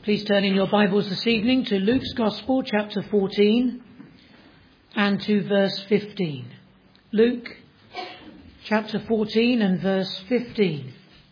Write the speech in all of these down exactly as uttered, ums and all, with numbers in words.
Please turn in your Bibles this evening to Luke's Gospel, chapter fourteen, and to verse fifteen. Luke, chapter fourteen and verse fifteen.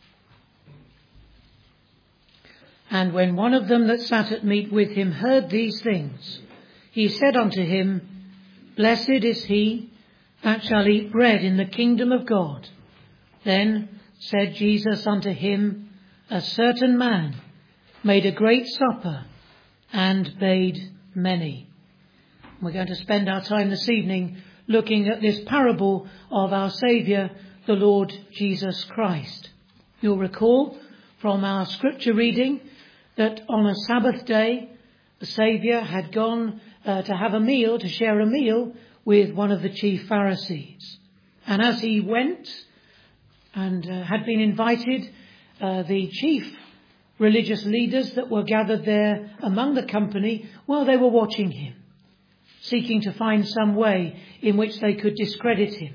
And when one of them that sat at meat with him heard these things, he said unto him, Blessed is he that shall eat bread in the kingdom of God. Then said Jesus unto him, A certain man made a great supper and bade many. We're going to spend our time this evening looking at this parable of our Saviour, the Lord Jesus Christ. You'll recall from our scripture reading that on a Sabbath day, the Saviour had gone uh, to have a meal, to share a meal with one of the chief Pharisees. And as he went and uh, had been invited, uh, the chief religious leaders that were gathered there among the company, well, they were watching him, seeking to find some way in which they could discredit him.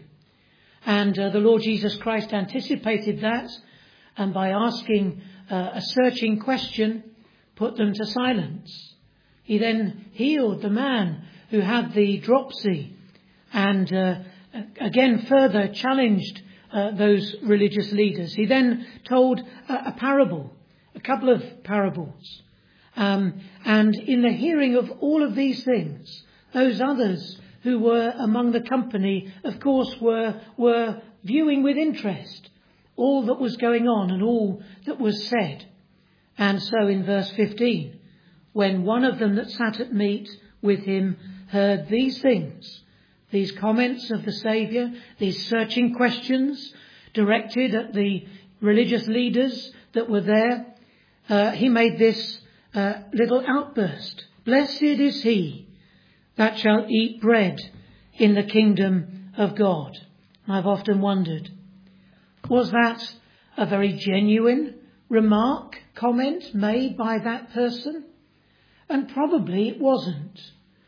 And uh, the Lord Jesus Christ anticipated that, and by asking uh, a searching question, put them to silence. He then healed the man who had the dropsy, and uh, again further challenged uh, those religious leaders. He then told a, a parable. A couple of parables. Um, and in the hearing of all of these things, those others who were among the company, of course, were, were viewing with interest all that was going on and all that was said. And so in verse fifteen, when one of them that sat at meat with him heard these things, these comments of the Saviour, these searching questions directed at the religious leaders that were there, Uh, he made this uh, little outburst. Blessed is he that shall eat bread in the kingdom of God. I've often wondered, was that a very genuine remark, comment made by that person? And probably it wasn't.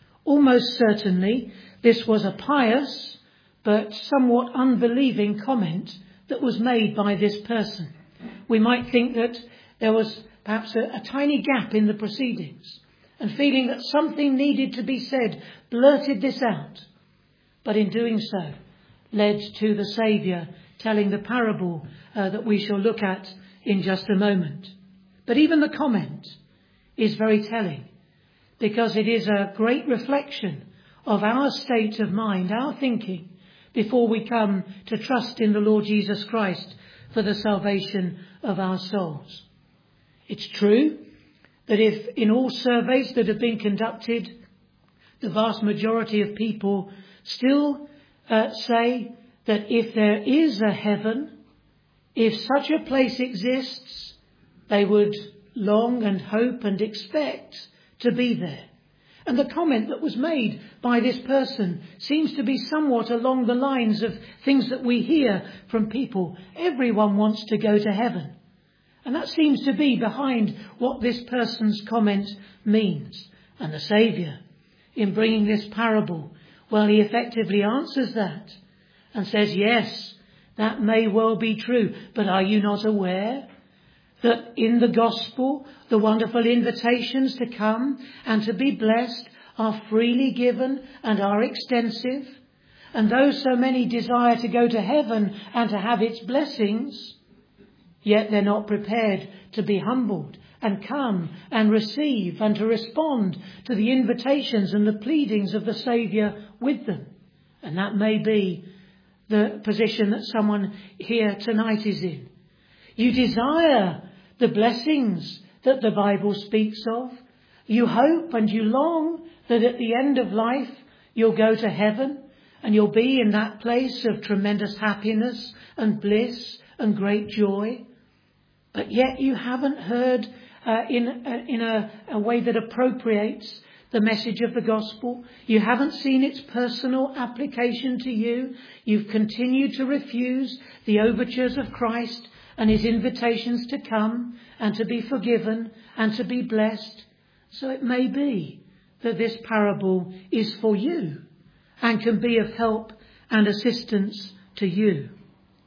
Almost certainly this was a pious but somewhat unbelieving comment that was made by this person. We might think that there was perhaps a, a tiny gap in the proceedings, and feeling that something needed to be said, blurted this out. But in doing so, led to the Saviour telling the parable uh, that we shall look at in just a moment. But even the comment is very telling, because it is a great reflection of our state of mind, our thinking, before we come to trust in the Lord Jesus Christ for the salvation of our souls. It's true that if in all surveys that have been conducted, the vast majority of people still uh, say that if there is a heaven, if such a place exists, they would long and hope and expect to be there. And the comment that was made by this person seems to be somewhat along the lines of things that we hear from people. Everyone wants to go to heaven. And that seems to be behind what this person's comment means. And the Saviour, in bringing this parable, well, he effectively answers that and says, yes, that may well be true. But are you not aware that in the gospel, the wonderful invitations to come and to be blessed are freely given and are extensive? And though so many desire to go to heaven and to have its blessings, yet they're not prepared to be humbled and come and receive and to respond to the invitations and the pleadings of the Saviour with them. And that may be the position that someone here tonight is in. You desire the blessings that the Bible speaks of. You hope and you long that at the end of life you'll go to heaven and you'll be in that place of tremendous happiness and bliss and great joy. But yet you haven't heard uh, in, uh, in a, a way that appropriates the message of the gospel. You haven't seen its personal application to you. You've continued to refuse the overtures of Christ and his invitations to come and to be forgiven and to be blessed. So it may be that this parable is for you and can be of help and assistance to you.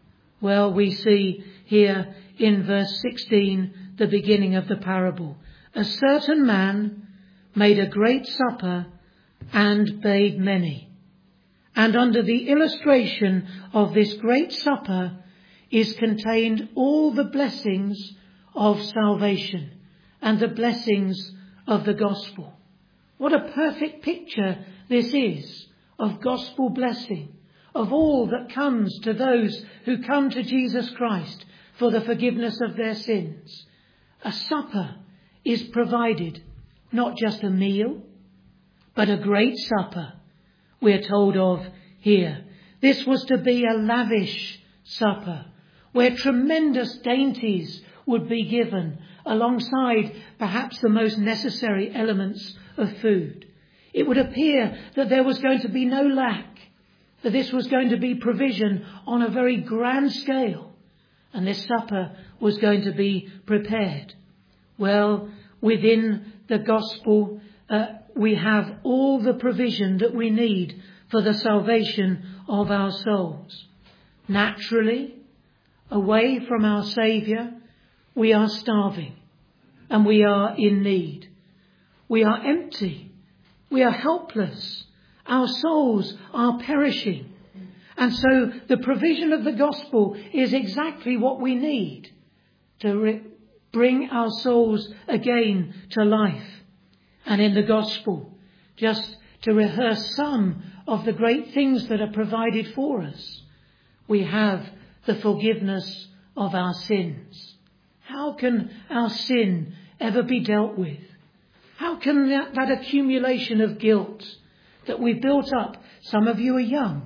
Well, we see here in verse sixteen the beginning of the parable. a certain man made a great supper and bade many. And under the illustration of this great supper is contained all the blessings of salvation and the blessings of the gospel. What a perfect picture this is of gospel blessing, of all that comes to those who come to Jesus Christ for the forgiveness of their sins. A supper is provided, not just a meal, but a great supper we're told of here. This was to be a lavish supper where tremendous dainties would be given alongside perhaps the most necessary elements of food. It would appear that there was going to be no lack, that this was going to be provision on a very grand scale, and this supper was going to be prepared. Well, within the gospel, uh, we have all the provision that we need for the salvation of our souls. Naturally, away from our Saviour, we are starving and we are in need. We are empty. We are helpless. Our souls are perishing. And so the provision of the gospel is exactly what we need to re- bring our souls again to life. And in the gospel, just to rehearse some of the great things that are provided for us, we have the forgiveness of our sins. How can our sin ever be dealt with? How can that, that accumulation of guilt that we've built up, some of you are young,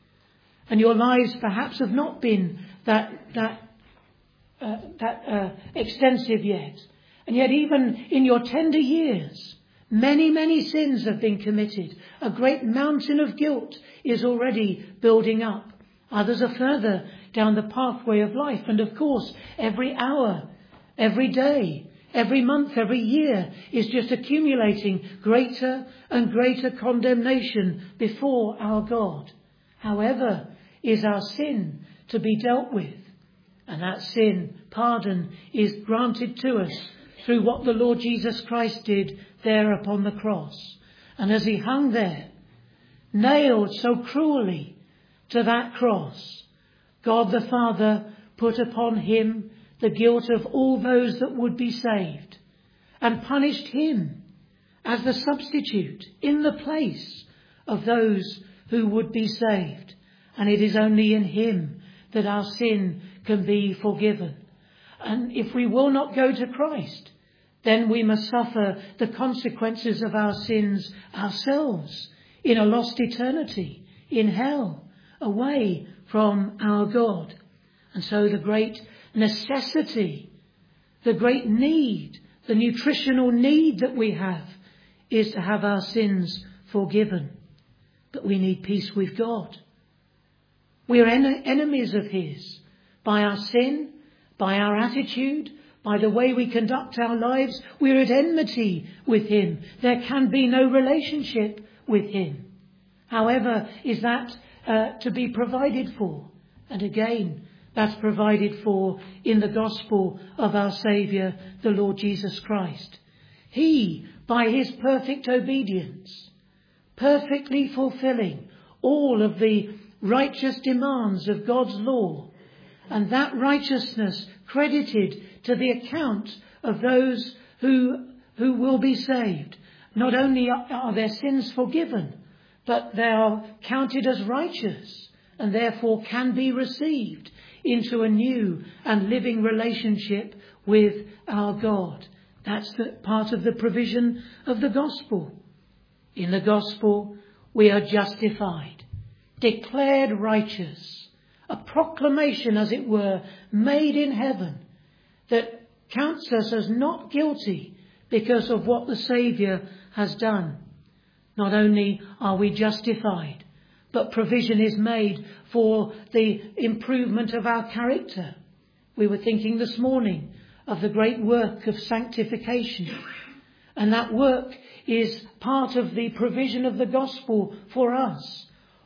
and your lives perhaps have not been that that uh, that uh, extensive yet, and yet even in your tender years, many, many sins have been committed. A great mountain of guilt is already building up. Others are further down the pathway of life. And of course, every hour, every day, every month, every year is just accumulating greater and greater condemnation before our God. However, is our sin to be dealt with? And that sin, pardon, is granted to us through what the Lord Jesus Christ did there upon the cross. And as he hung there, nailed so cruelly to that cross, God the Father put upon him the guilt of all those that would be saved, and punished him as the substitute in the place of those who would be saved. And it is only in him that our sin can be forgiven. And if we will not go to Christ, then we must suffer the consequences of our sins ourselves in a lost eternity, in hell, away from our God. And so the great necessity, the great need, the nutritional need that we have is to have our sins forgiven. But we need peace with God. We are en- enemies of his by our sin, by our attitude, by the way we conduct our lives. We're at enmity with him. There can be no relationship with him. However, is that uh, to be provided for? And again, that's provided for in the gospel of our Saviour, the Lord Jesus Christ. He, by his perfect obedience, perfectly fulfilling all of the righteous demands of God's law, and that righteousness credited to the account of those who who will be saved. Not only are their sins forgiven, but they are counted as righteous and therefore can be received into a new and living relationship with our God. That's the part of the provision of the gospel. In the gospel, we are justified, declared righteous, a proclamation, as it were, made in heaven that counts us as not guilty because of what the Saviour has done. Not only are we justified, but provision is made for the improvement of our character. We were thinking this morning of the great work of sanctification, and that work is part of the provision of the gospel for us.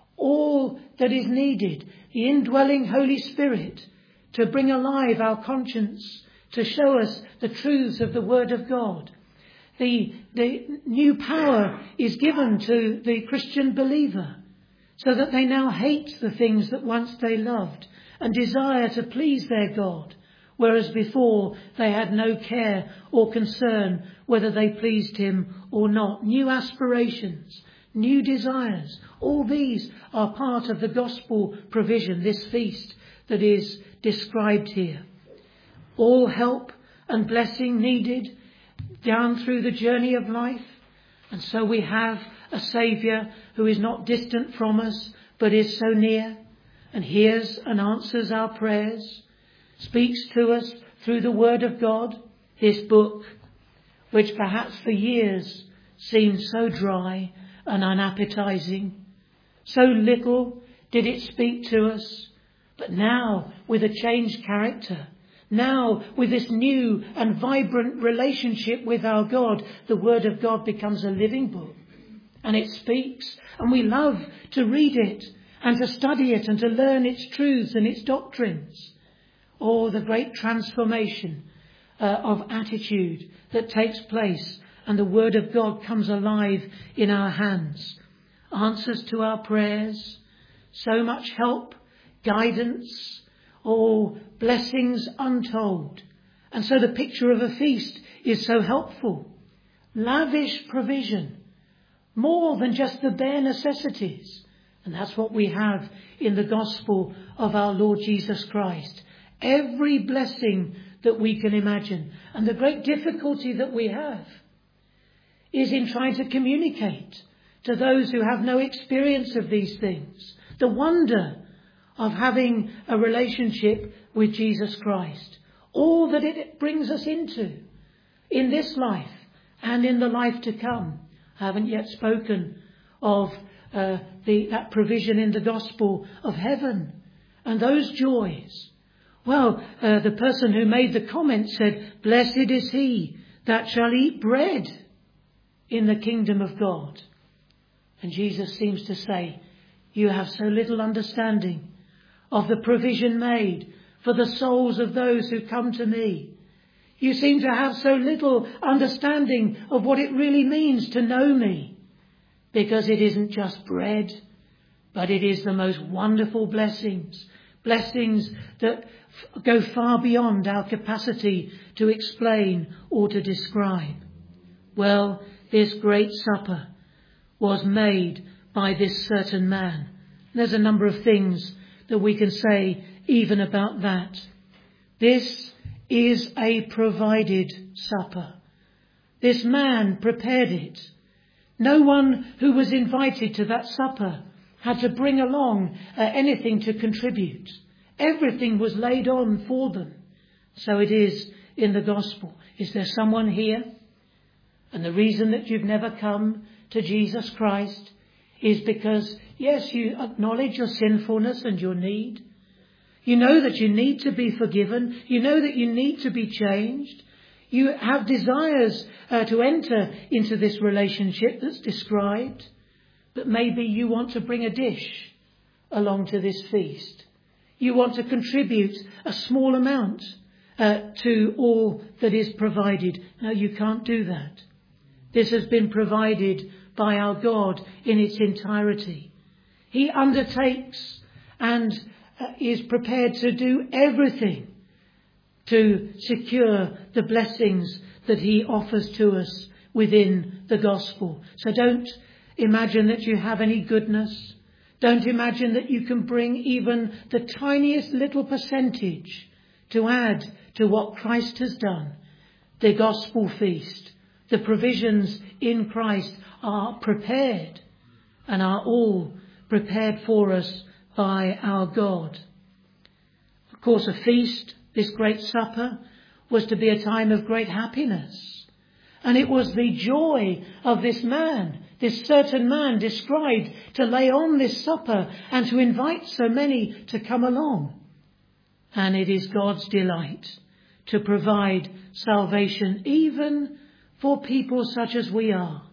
All that is needed, the indwelling Holy Spirit, to bring alive our conscience, to show us the truths of the Word of God, the, the new power is given to the Christian believer so that they now hate the things that once they loved and desire to please their God, whereas before they had no care or concern whether they pleased him or not. New aspirations, new desires, all these are part of the gospel provision, this feast that is described here. All help and blessing needed down through the journey of life. And so we have a Saviour who is not distant from us, but is so near and hears and answers our prayers, speaks to us through the Word of God, this book, which perhaps for years seemed so dry and unappetizing. So little did it speak to us, but now with a changed character, now with this new and vibrant relationship with our God, the Word of God becomes a living book and it speaks, and we love to read it and to study it and to learn its truths and its doctrines. Oh, the great transformation uh, of attitude that takes place, and the Word of God comes alive in our hands. Answers to our prayers, so much help, guidance, oh, blessings untold. And so the picture of a feast is so helpful. Lavish provision, more than just the bare necessities. And that's what we have in the gospel of our Lord Jesus Christ. Every blessing that we can imagine. And the great difficulty that we have is in trying to communicate to those who have no experience of these things the wonder of having a relationship with Jesus Christ. All that it brings us into in this life and in the life to come. I haven't yet spoken of uh, the, that provision in the gospel of heaven and those joys. Well, uh, the person who made the comment said, "Blessed is he that shall eat bread in the kingdom of God." And Jesus seems to say, you have so little understanding of the provision made for the souls of those who come to me. You seem to have so little understanding of what it really means to know me, because it isn't just bread, but it is the most wonderful blessings, blessings that f- go far beyond our capacity to explain or to describe. Well, this great supper was made by this certain man. There's a number of things that we can say even about that. This is a provided supper. This man prepared it. No one who was invited to that supper had to bring along uh, anything to contribute. Everything was laid on for them. So it is in the gospel. Is there someone here? And the reason that you've never come to Jesus Christ is because, yes, you acknowledge your sinfulness and your need. You know that you need to be forgiven. You know that you need to be changed. You have desires uh, to enter into this relationship that's described. But maybe you want to bring a dish along to this feast. You want to contribute a small amount uh, to all that is provided. No, you can't do that. This has been provided by our God in its entirety. He undertakes and uh, is prepared to do everything to secure the blessings that he offers to us within the gospel. So don't imagine that you have any goodness. Don't imagine that you can bring even the tiniest little percentage to add to what Christ has done. The gospel feast, the provisions in Christ are prepared and are all prepared for us by our God. Of course, a feast, this great supper, was to be a time of great happiness. And it was the joy of this man, this certain man described, to lay on this supper and to invite so many to come along. And it is God's delight to provide salvation even for people such as we are.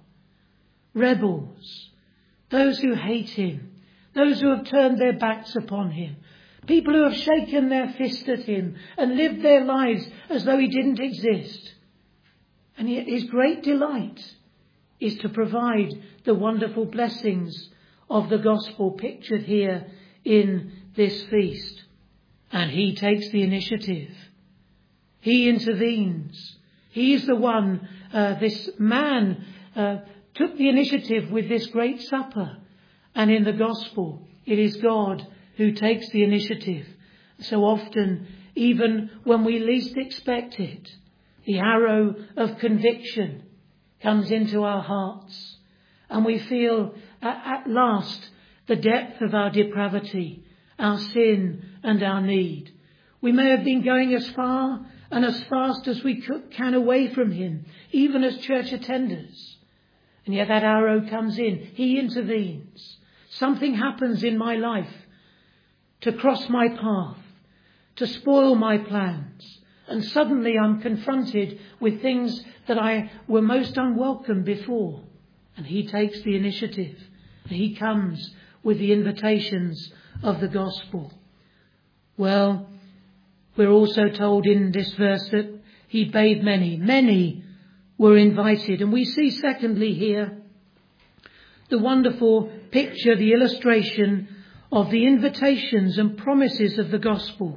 Rebels, those who hate him, those who have turned their backs upon him, people who have shaken their fist at him and lived their lives as though he didn't exist. And yet his great delight is to provide the wonderful blessings of the gospel pictured here in this feast. And he takes the initiative. He intervenes. He is the one, uh, this man uh, took the initiative with this great supper. And in the gospel, it is God who takes the initiative. So often, even when we least expect it, the arrow of conviction comes into our hearts, and we feel at, at last the depth of our depravity, our sin and our need. We may have been going as far and as fast as we could, can away from him, even as church attenders. And yet that arrow comes in. He intervenes. Something happens in my life to cross my path, to spoil my plans. And suddenly I'm confronted with things that I were most unwelcome before. And he takes the initiative. And he comes with the invitations of the gospel. Well, we're also told in this verse that he bade many. Many were invited. And we see secondly here the wonderful picture, the illustration of the invitations and promises of the gospel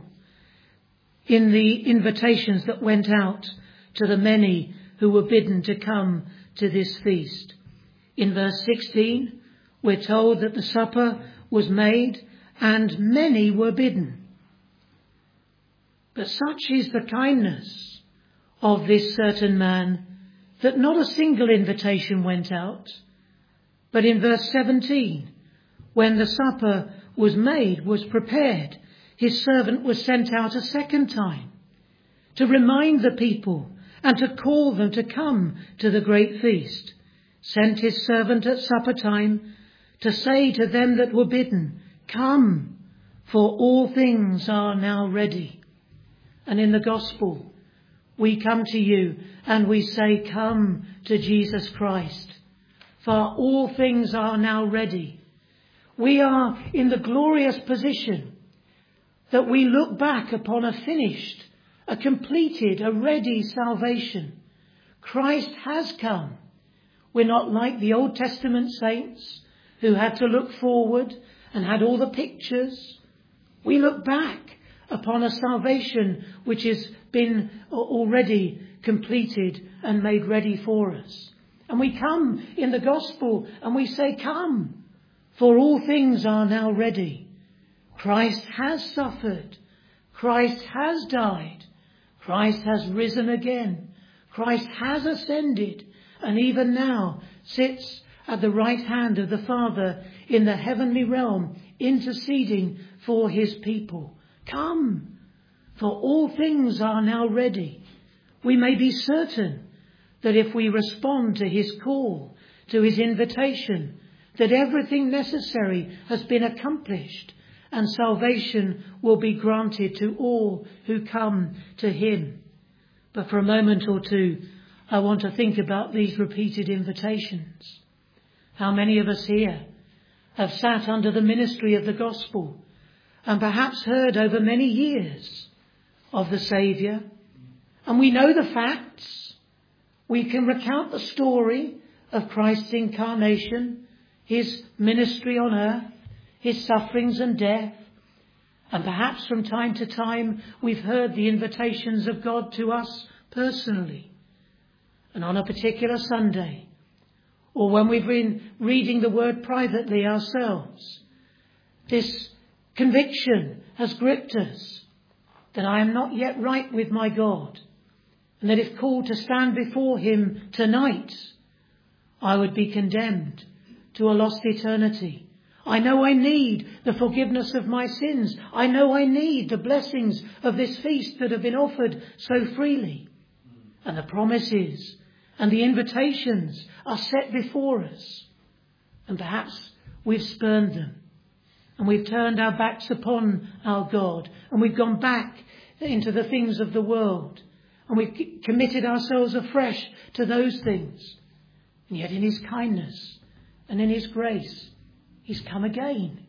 in the invitations that went out to the many who were bidden to come to this feast. In verse sixteen, we're told that the supper was made and many were bidden. But such is the kindness of this certain man that not a single invitation went out. But in verse seventeen, when the supper was made, was prepared, his servant was sent out a second time to remind the people and to call them to come to the great feast. Sent his servant at supper time to say to them that were bidden, come, for all things are now ready. And in the gospel, we come to you and we say, come to Jesus Christ, for all things are now ready. We are in the glorious position that we look back upon a finished, a completed, a ready salvation. Christ has come. We're not like the Old Testament saints who had to look forward and had all the pictures. We look back upon a salvation which has been already completed and made ready for us. And we come in the gospel and we say, come, for all things are now ready. Christ has suffered. Christ has died. Christ has risen again. Christ has ascended and even now sits at the right hand of the Father in the heavenly realm, interceding for his people. Come, for all things are now ready. We may be certain that if we respond to his call, to his invitation, that everything necessary has been accomplished and salvation will be granted to all who come to him. But for a moment or two, I want to think about these repeated invitations. How many of us here have sat under the ministry of the gospel and perhaps heard over many years of the Saviour, and we know the facts. We can recount the story of Christ's incarnation, his ministry on earth, his sufferings and death. And perhaps from time to time we've heard the invitations of God to us personally. And on a particular Sunday, or when we've been reading the word privately ourselves, this conviction has gripped us that I am not yet right with my God, and that if called to stand before him tonight, I would be condemned to a lost eternity. I know I need the forgiveness of my sins. I know I need the blessings of this feast that have been offered so freely. And the promises and the invitations are set before us. And perhaps we've spurned them. And we've turned our backs upon our God. And we've gone back into the things of the world. And we've committed ourselves afresh to those things. And yet in his kindness and in his grace, he's come again.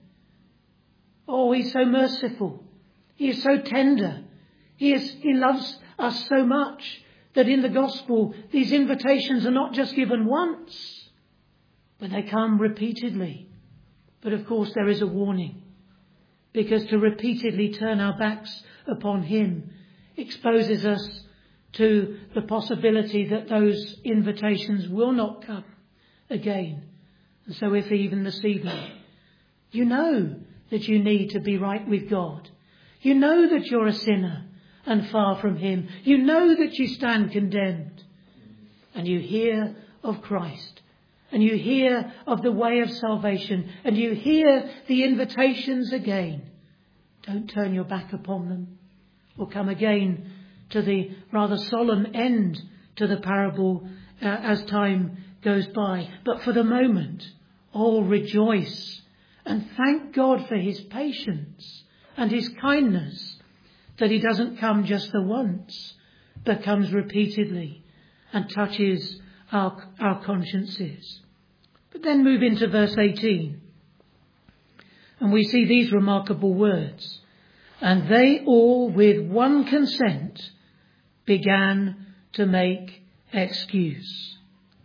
Oh, he's so merciful. He is so tender. He is, he loves us so much that in the gospel these invitations are not just given once, but they come repeatedly. But of course there is a warning, because to repeatedly turn our backs upon him exposes us to the possibility that those invitations will not come again. And so if even this evening you know that you need to be right with God, you know that you're a sinner and far from him, you know that you stand condemned, and you hear of Christ, and you hear of the way of salvation, and you hear the invitations again, don't turn your back upon them. Or come again to the rather solemn end to the parable uh, as time goes by. But for the moment, oh, rejoice and thank God for his patience and his kindness, that he doesn't come just the once, but comes repeatedly and touches our, our consciences. But then move into verse eighteen, and we see these remarkable words. And they all with one consent began to make excuse.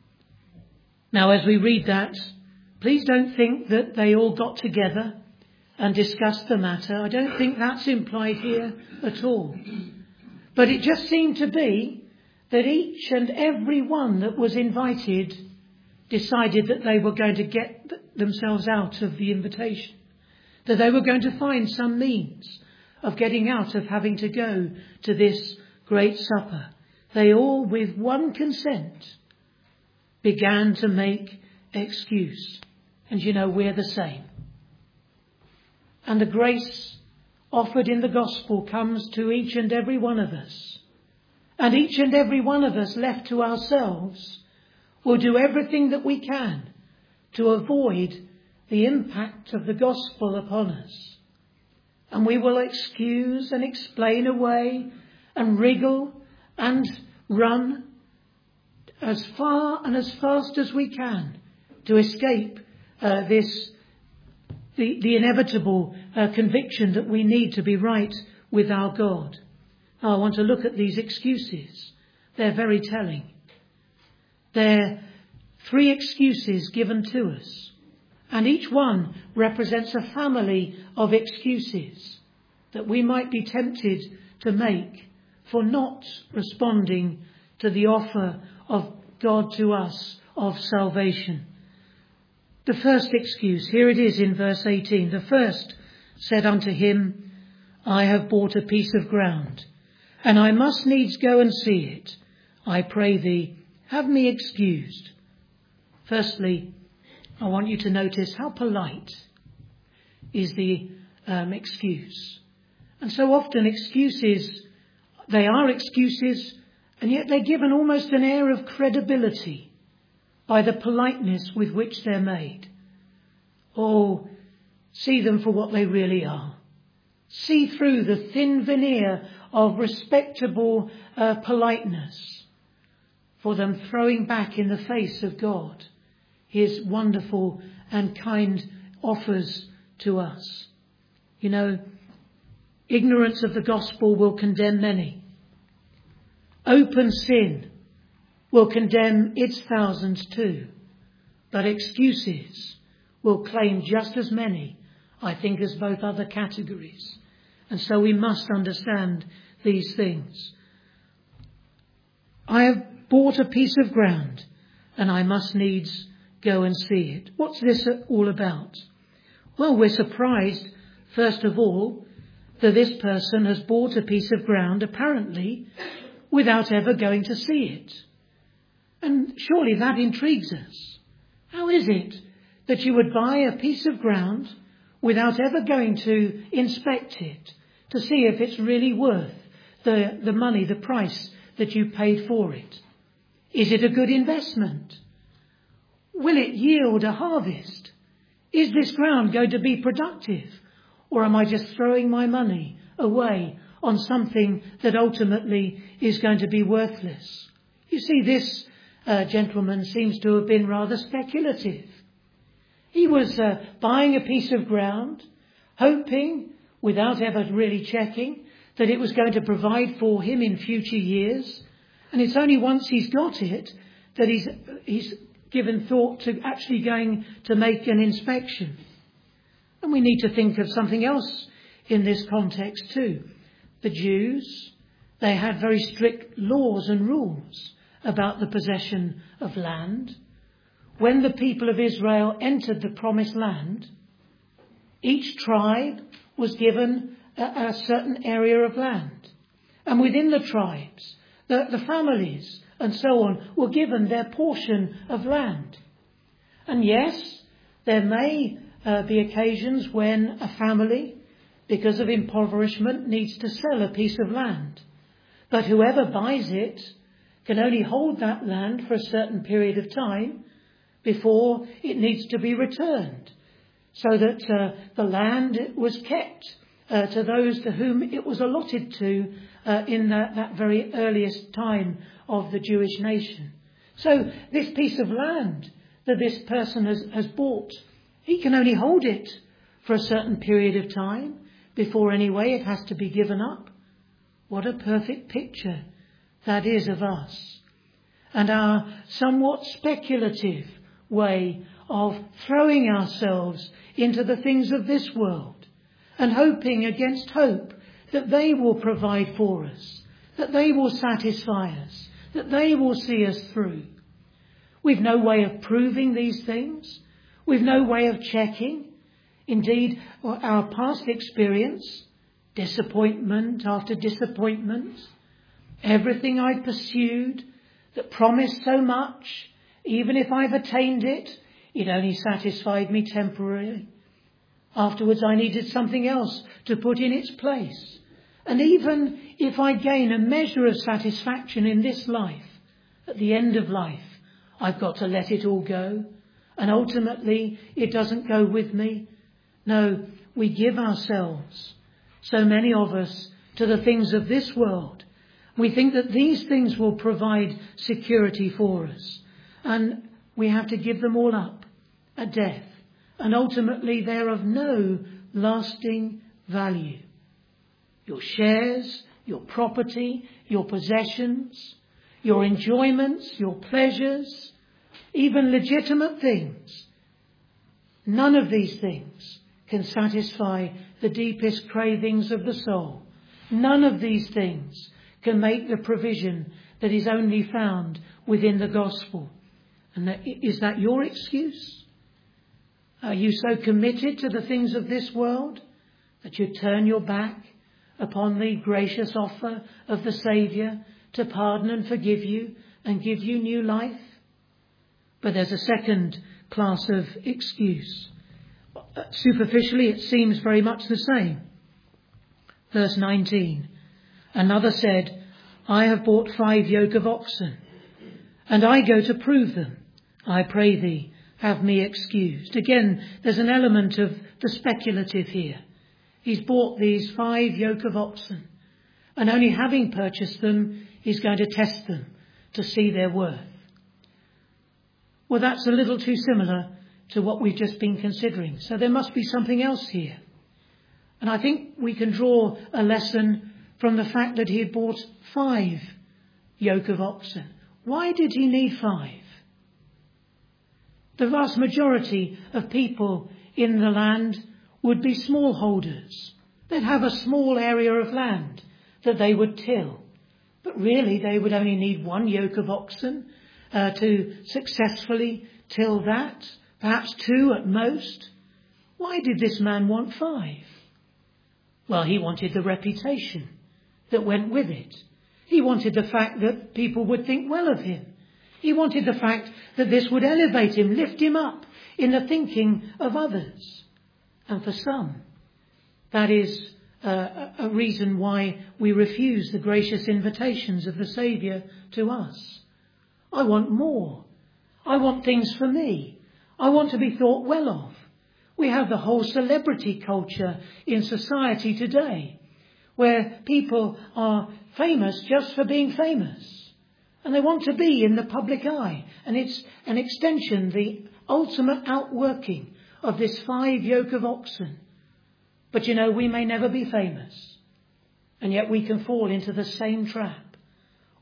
Now, as we read that, please don't think that they all got together and discussed the matter. I don't think that's implied here at all. But it just seemed to be that each and every one that was invited decided that they were going to get themselves out of the invitation, that they were going to find some means of getting out of having to go to this great supper. They all with one consent began to make excuse. And you know, we're the same. And the grace offered in the gospel comes to each and every one of us. And each and every one of us left to ourselves will do everything that we can to avoid the impact of the gospel upon us. And we will excuse and explain away and wriggle and run as far and as fast as we can to escape uh, this, the, the inevitable uh, conviction that we need to be right with our God. Now, I want to look at these excuses. They're very telling. They're three excuses given to us. And each one represents a family of excuses that we might be tempted to make for not responding to the offer of God to us of salvation. The first excuse, here it is in verse eighteen. The first said unto him, I have bought a piece of ground, and I must needs go and see it. I pray thee, have me excused. Firstly, I want you to notice how polite is the um, excuse. And so often excuses, they are excuses, and yet they're given almost an air of credibility by the politeness with which they're made. Oh, see them for what they really are. See through the thin veneer of respectable uh, politeness for them throwing back in the face of God his wonderful and kind offers to us. You know, ignorance of the gospel will condemn many. Open sin will condemn its thousands too. But excuses will claim just as many, I think, as both other categories. And so we must understand these things. I have bought a piece of ground, and I must needs go and see it. What's this all about? Well, we're surprised, first of all, that this person has bought a piece of ground, apparently, without ever going to see it. And surely that intrigues us. How is it that you would buy a piece of ground without ever going to inspect it, to see if it's really worth the, the money, the price that you paid for it? Is it a good investment? Will it yield a harvest? Is this ground going to be productive? Or am I just throwing my money away on something that ultimately is going to be worthless? You see, this uh, gentleman seems to have been rather speculative. He was uh, buying a piece of ground, hoping, without ever really checking, that it was going to provide for him in future years. And it's only once he's got it that he's, he's given thought to actually going to make an inspection. And we need to think of something else in this context too. The Jews, they had very strict laws and rules about the possession of land. When the people of Israel entered the promised land, each tribe was given a, a certain area of land. And within the tribes, the, the families and so on were given their portion of land. And yes, there may uh, be occasions when a family, because of impoverishment, needs to sell a piece of land. But whoever buys it can only hold that land for a certain period of time before it needs to be returned, so that uh, the land was kept uh, to those to whom it was allotted to uh, in that, that very earliest time of the Jewish nation. So this piece of land that this person has, has bought, he can only hold it for a certain period of time before anyway it has to be given up. What a perfect picture that is of us, and our somewhat speculative way of throwing ourselves into the things of this world and hoping against hope that they will provide for us, that they will satisfy us, that they will see us through. We've no way of proving these things. We've no way of checking. Indeed, our past experience, disappointment after disappointment, everything I pursued that promised so much, even if I've attained it, it only satisfied me temporarily. Afterwards I needed something else to put in its place. And even if I gain a measure of satisfaction in this life, at the end of life, I've got to let it all go. And ultimately it doesn't go with me. No, we give ourselves, so many of us, to the things of this world. We think that these things will provide security for us. And we have to give them all up at death. And ultimately they're of no lasting value. Your shares, your property, your possessions, your enjoyments, your pleasures, even legitimate things. None of these things can satisfy the deepest cravings of the soul. None of these things can make the provision that is only found within the gospel. And that, is that your excuse? Are you so committed to the things of this world that you turn your back upon the gracious offer of the Saviour to pardon and forgive you and give you new life? But there's a second class of excuse. Superficially, it seems very much the same. Verse nineteen. Another said, I have bought five yoke of oxen, and I go to prove them. I pray thee, have me excused. Again, there's an element of the speculative here. He's bought these five yoke of oxen, and only having purchased them, he's going to test them to see their worth. Well, that's a little too similar to what we've just been considering. So there must be something else here. And I think we can draw a lesson from the fact that he had bought five yoke of oxen. Why did he need five? The vast majority of people in the land would be smallholders. They'd have a small area of land that they would till. But really they would only need one yoke of oxen uh, to successfully till that. Perhaps two at most. Why did this man want five? Well, he wanted the reputation that went with it. He wanted the fact that people would think well of him. He wanted the fact that this would elevate him, lift him up in the thinking of others. And for some, that is uh, a reason why we refuse the gracious invitations of the Saviour to us. I want more. I want things for me. I want to be thought well of. We have the whole celebrity culture in society today, where people are famous just for being famous. And they want to be in the public eye. And it's an extension, the ultimate outworking of this five yoke of oxen. But you know, we may never be famous. And yet we can fall into the same trap.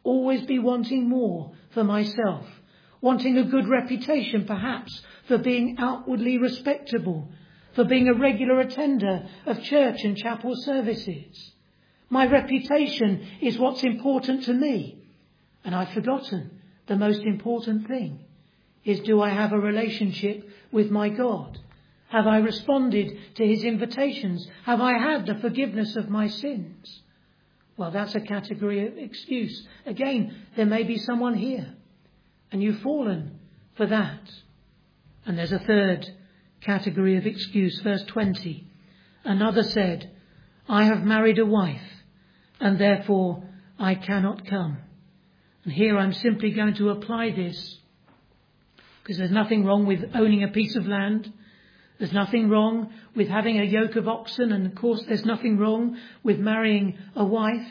always be wanting more for myself, wanting a good reputation perhaps for being outwardly respectable, for being a regular attender of church and chapel services. My reputation is what's important to me. And I've forgotten the most important thing is, do I have a relationship with my God? Have I responded to his invitations? Have I had the forgiveness of my sins? Well, that's a category of excuse. Again, there may be someone here and you've fallen for that. And there's a third category of excuse. Verse twenty. Another said, I have married a wife and therefore I cannot come. And here I'm simply going to apply this because there's nothing wrong with owning a piece of land. There's nothing wrong with having a yoke of oxen, and of course there's nothing wrong with marrying a wife.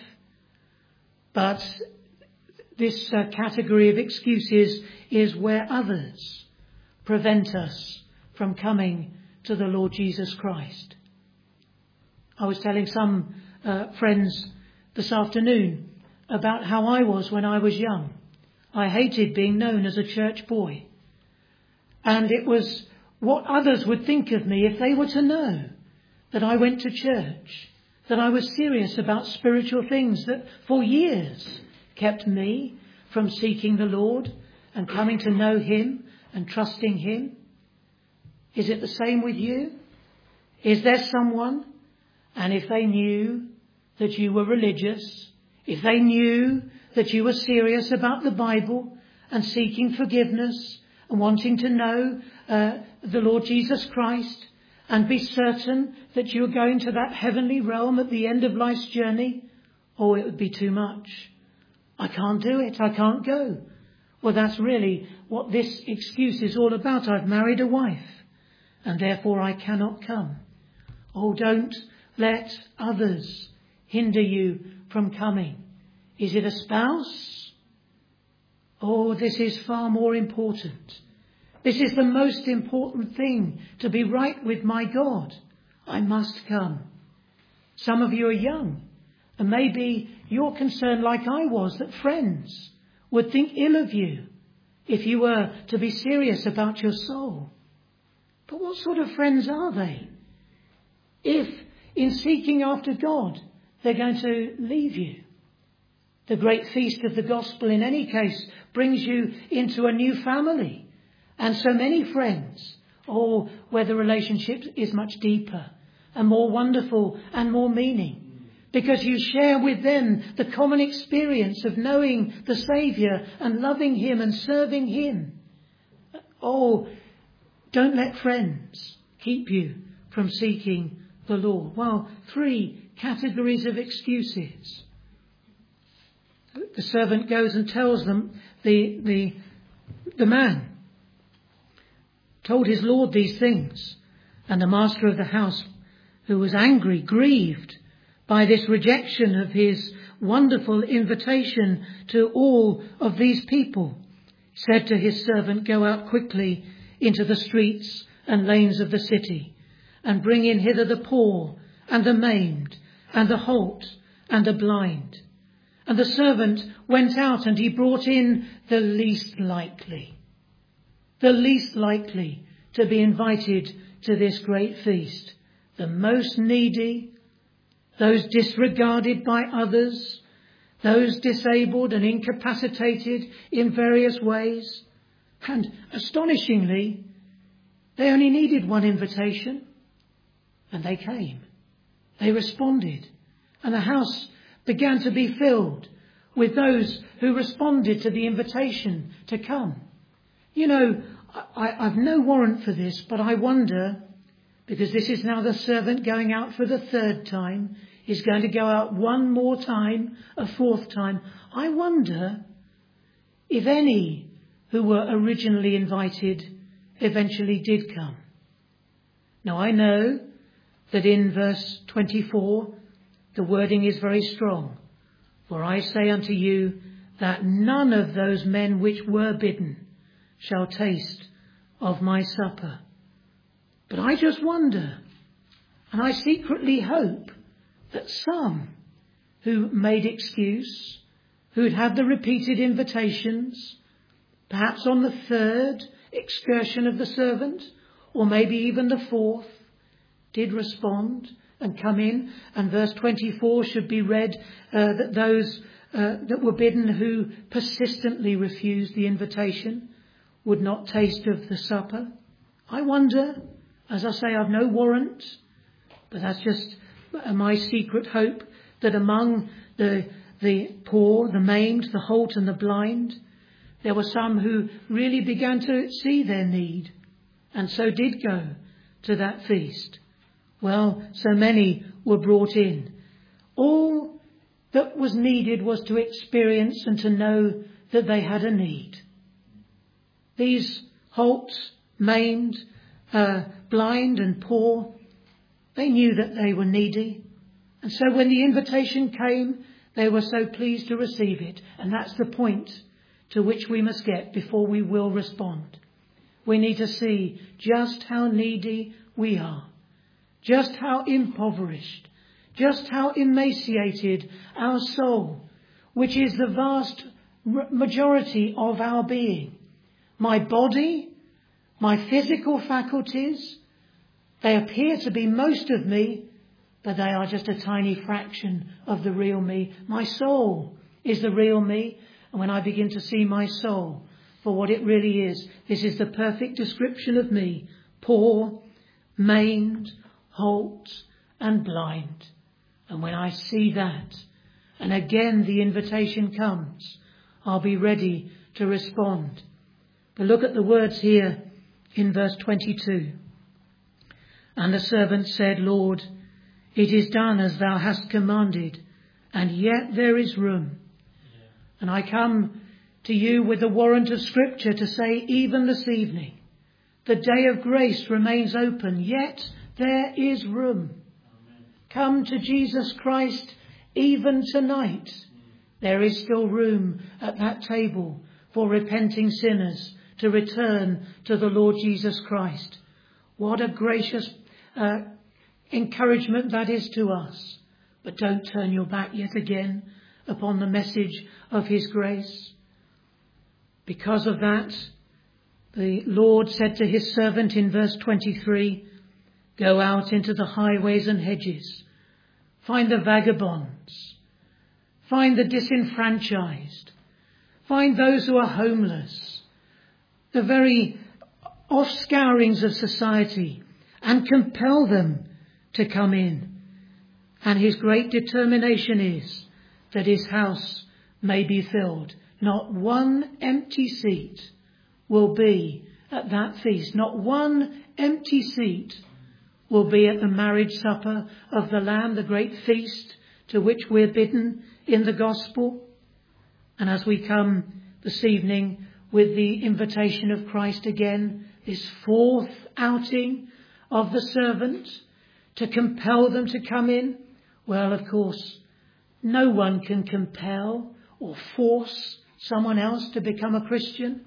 But this uh, category of excuses is where others prevent us from coming to the Lord Jesus Christ. I was telling some uh, friends this afternoon about how I was when I was young. I hated being known as a church boy. And it was what others would think of me if they were to know that I went to church, that I was serious about spiritual things that for years kept me from seeking the Lord and coming to know him and trusting him. Is it the same with you? Is there someone, and if they knew that you were religious, if they knew that you were serious about the Bible and seeking forgiveness and wanting to know uh, the Lord Jesus Christ and be certain that you were going to that heavenly realm at the end of life's journey, oh, it would be too much. I can't do it. I can't go. Well, that's really what this excuse is all about. I've married a wife and therefore I cannot come. Oh, don't let others hinder you from coming. Is it a spouse? Oh, this is far more important. This is the most important thing, to be right with my God. I must come. Some of you are young, and maybe you're concerned like I was that friends would think ill of you if you were to be serious about your soul. But what sort of friends are they? If in seeking after God, they're going to leave you. The great feast of the gospel in any case brings you into a new family and so many friends, or where the relationship is much deeper and more wonderful and more meaning, because you share with them the common experience of knowing the Saviour and loving him and serving him. Oh, don't let friends keep you from seeking the Lord. Well, three categories of excuses. The servant goes and tells them, the, the, the man told his Lord these things. And the master of the house, who was angry, grieved by this rejection of his wonderful invitation to all of these people, said to his servant, go out quickly into the streets and lanes of the city and bring in hither the poor and the maimed and the halt and the blind. And the servant went out and he brought in the least likely, the least likely to be invited to this great feast, the most needy, those disregarded by others, those disabled and incapacitated in various ways. And astonishingly, they only needed one invitation, and they came. They responded, and the house began to be filled with those who responded to the invitation to come. You know, I, I've no warrant for this, but I wonder, because this is now the servant going out for the third time, he's going to go out one more time, a fourth time. I wonder if any who were originally invited eventually did come. Now I know that in verse twenty-four, the wording is very strong. For I say unto you that none of those men which were bidden shall taste of my supper. But I just wonder, and I secretly hope, that some who made excuse, who'd had the repeated invitations, perhaps on the third excursion of the servant, or maybe even the fourth, did respond and come in. And verse twenty-four should be read, uh, that those uh, that were bidden who persistently refused the invitation would not taste of the supper. I wonder, as I say, I've no warrant, but that's just my secret hope, that among the the poor, the maimed, the halt and the blind, there were some who really began to see their need, and so did go to that feast. Well, so many were brought in. All that was needed was to experience and to know that they had a need. These halt, maimed, uh, blind and poor, they knew that they were needy. And so when the invitation came, they were so pleased to receive it. And that's the point to which we must get before we will respond. We need to see just how needy we are, just how impoverished, just how emaciated our soul, which is the vast majority of our being. My body, my physical faculties, they appear to be most of me, but they are just a tiny fraction of the real me. My soul is the real me. And when I begin to see my soul for what it really is, this is the perfect description of me: poor, maimed, halt and blind. And when I see that, and again the invitation comes, I'll be ready to respond. But look at the words here in verse twenty-two. And the servant said, Lord, it is done as thou hast commanded, and yet there is room. Yeah. And I come to you with the warrant of Scripture to say, even this evening, the day of grace remains open, yet there is room. Amen. Come to Jesus Christ even tonight. Mm. There is still room at that table for repenting sinners to return to the Lord Jesus Christ. What a gracious uh, encouragement that is to us. But don't turn your back yet again upon the message of his grace. Because of that, the Lord said to his servant in verse twenty-three, go out into the highways and hedges, find the vagabonds, find the disenfranchised, find those who are homeless, the very offscourings of society, and compel them to come in. And his great determination is that his house may be filled. Not one empty seat will be at that feast. Not one empty seat will be at the marriage supper of the Lamb, the great feast to which we're bidden in the gospel. And as we come this evening with the invitation of Christ again, this fourth outing of the servant to compel them to come in, well, of course, no one can compel or force someone else to become a Christian.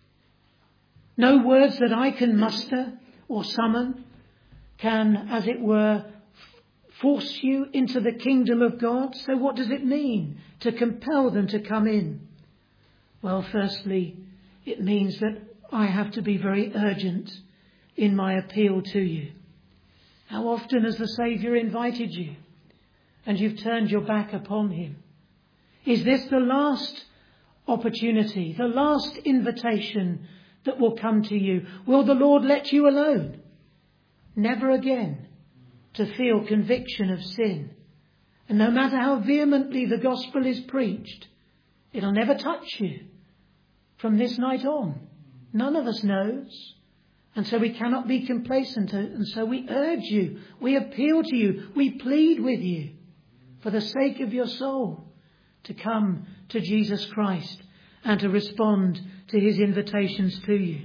No words that I can muster or summon can, as it were, force you into the kingdom of God. So what does it mean to compel them to come in? Well, firstly, it means that I have to be very urgent in my appeal to you. How often has the Saviour invited you and you've turned your back upon him? Is this the last opportunity, the last invitation that will come to you? Will the Lord let you alone? Never again to feel conviction of sin. And no matter how vehemently the gospel is preached, it'll never touch you from this night on. None of us knows. And so we cannot be complacent. And so we urge you, we appeal to you, we plead with you for the sake of your soul to come to Jesus Christ and to respond to his invitations to you.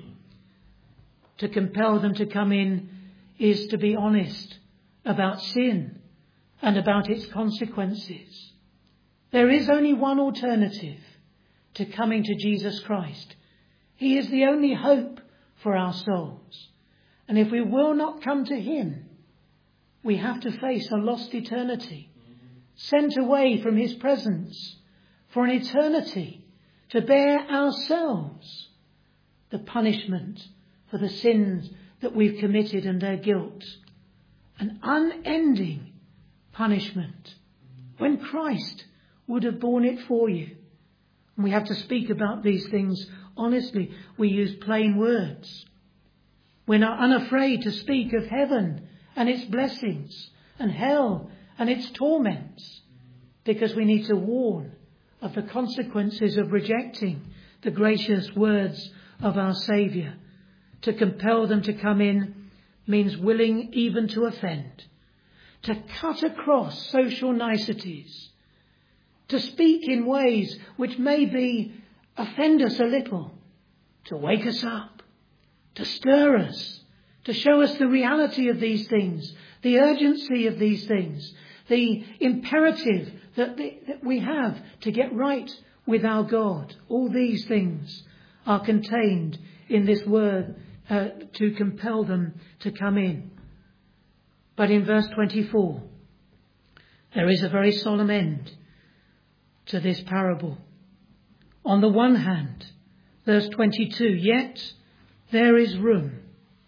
To compel them to come in is to be honest about sin and about its consequences. There is only one alternative to coming to Jesus Christ. He is the only hope for our souls. And if we will not come to him, we have to face a lost eternity, sent away from his presence for an eternity to bear ourselves the punishment for the sins that we've committed and their guilt. An unending punishment when Christ would have borne it for you. And we have to speak about these things honestly. We use plain words. We're not unafraid to speak of heaven and its blessings and hell and its torments, because we need to warn of the consequences of rejecting the gracious words of our Saviour. To compel them to come in means willing even to offend, to cut across social niceties, to speak in ways which maybe offend us a little, to wake us up, to stir us, to show us the reality of these things, the urgency of these things, the imperative that, the, that we have to get right with our God. All these things are contained in this word uh, to compel them to come in. But in verse twenty-four, there is a very solemn end to this parable. On the one hand, verse twenty-two, yet there is room.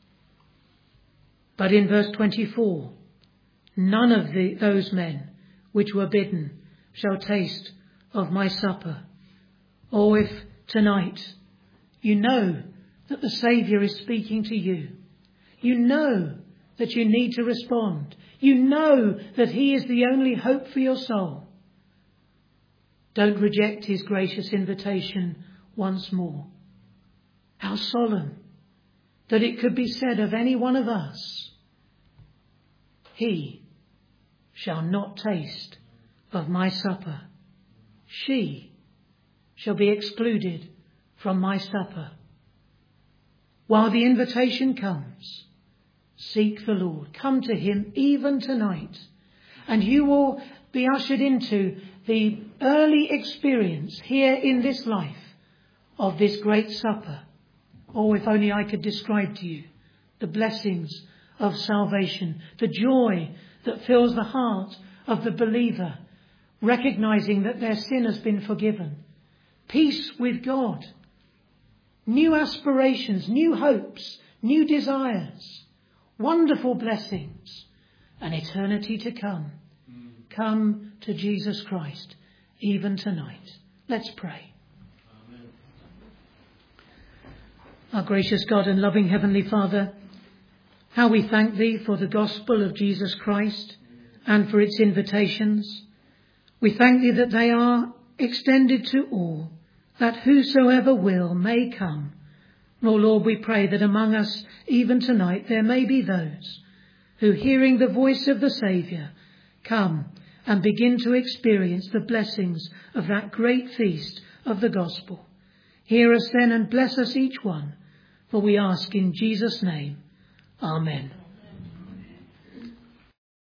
But in verse twenty-four, none of the, those men which were bidden shall taste of my supper. Or if tonight you know that the Saviour is speaking to you, you know that you need to respond, you know that he is the only hope for your soul, don't reject his gracious invitation once more. How solemn that it could be said of any one of us, he shall not taste of my supper. She shall be excluded from my supper. While the invitation comes, seek the Lord. Come to him even tonight, and you will be ushered into the early experience here in this life of this great supper. Oh, if only I could describe to you the blessings of salvation, the joy that fills the heart of the believer, recognizing that their sin has been forgiven, peace with God, new aspirations, new hopes, new desires, wonderful blessings, an eternity to come. Come to Jesus Christ even tonight. Let's pray. Amen. Our gracious God and loving Heavenly Father, how we thank thee for the gospel of Jesus Christ and for its invitations. We thank thee that they are extended to all, that whosoever will may come. Oh Lord, we pray that among us even tonight there may be those who, hearing the voice of the Saviour, come and begin to experience the blessings of that great feast of the gospel. Hear us then and bless us each one, for we ask in Jesus' name. Amen.